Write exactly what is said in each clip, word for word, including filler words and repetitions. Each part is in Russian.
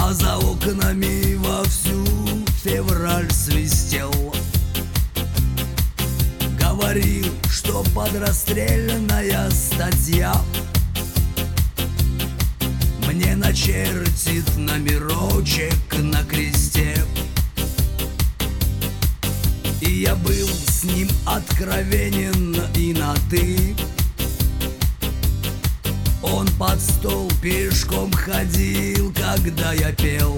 А за окнами вовсю февраль свистел. Говорил, что подрастрельная статья мне начертит номерочек на кресте. И я был с ним откровенен и на «ты». Он под стол пешком ходил, когда я пел.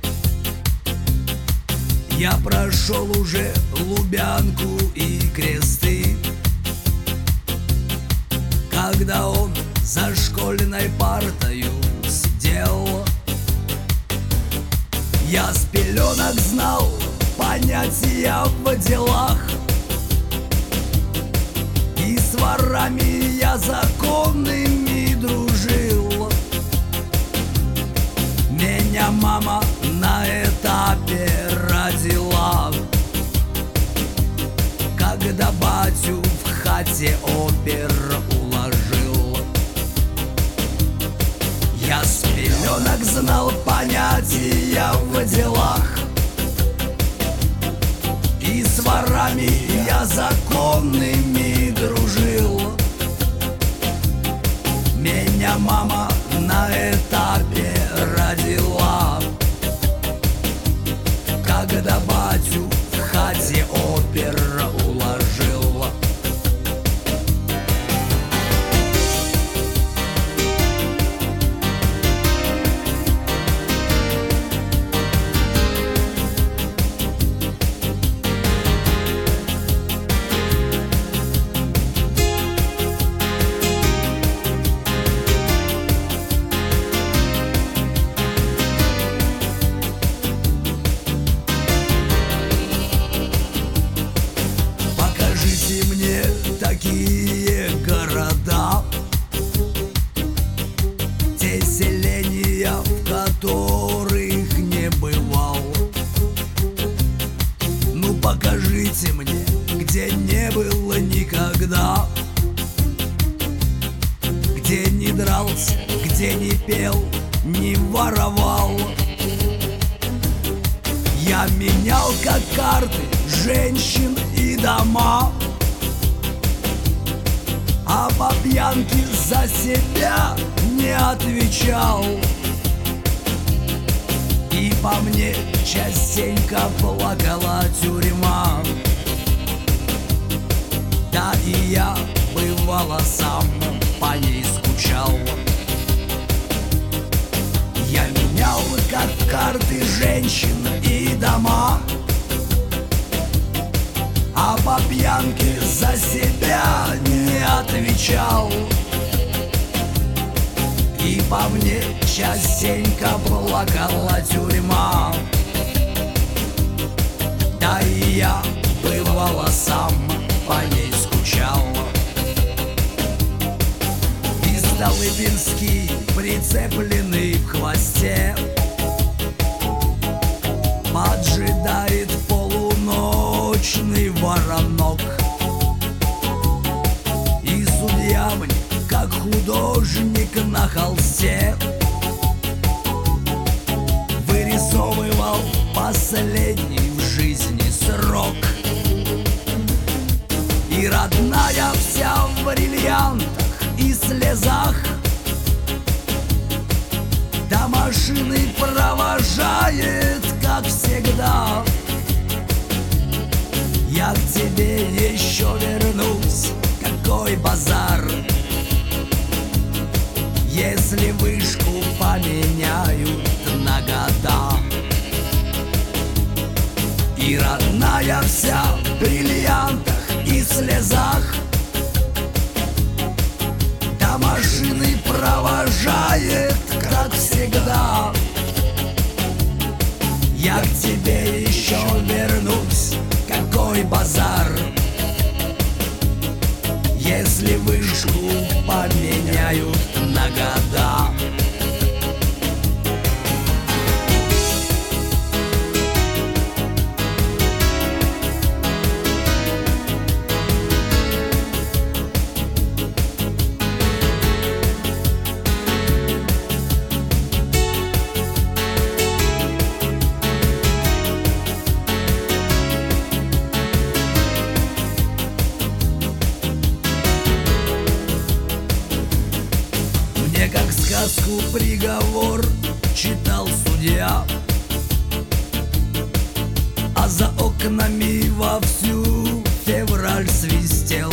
Я прошел уже Лубянку и Кресты, когда он за школьной партою сидел. Я с пеленок знал понятия в делах, и с ворами я законными дружил. Меня мама на этапе родила, когда батю в хате опер уложил. Я с пеленок знал понятия в делах, и с ворами я законными дружил. Меня мама на этапе родила, когда батю в хате опер уложил. Мне такие города, те селения, в которых не бывал. Ну покажите мне, где не было никогда, где не дрался, где не пел, не воровал. Я менял как карты женщин и дома, а по пьянке за себя не отвечал. И по мне частенько плакала тюрьма. Да и я, бывало, сам по ней скучал. Я менял как карты женщин и дома, а по пьянке за себя не отвечал. И по мне частенько плакала тюрьма. Да и я, бывало, сам по ней скучал. И Столыпинский, прицепленный в хвосте, поджидает полуночный воронок. И судья мне, как художник на холсте, вырисовывал последний в жизни срок. И родная вся в бриллиантах и слезах, до машины провожает, как всегда. Я к тебе еще вернусь, какой базар, если вышку поменяют на года. И родная вся в бриллиантах и слезах, до машины провожает, как всегда. Я к тебе еще вернусь, какой базар, если вышку поменяют на года. читал судья, а за окнами вовсю февраль свистел.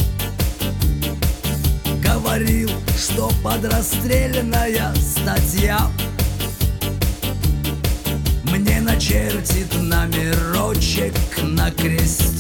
Говорил, что подрастрельная статья мне начертит номерочек на кресте.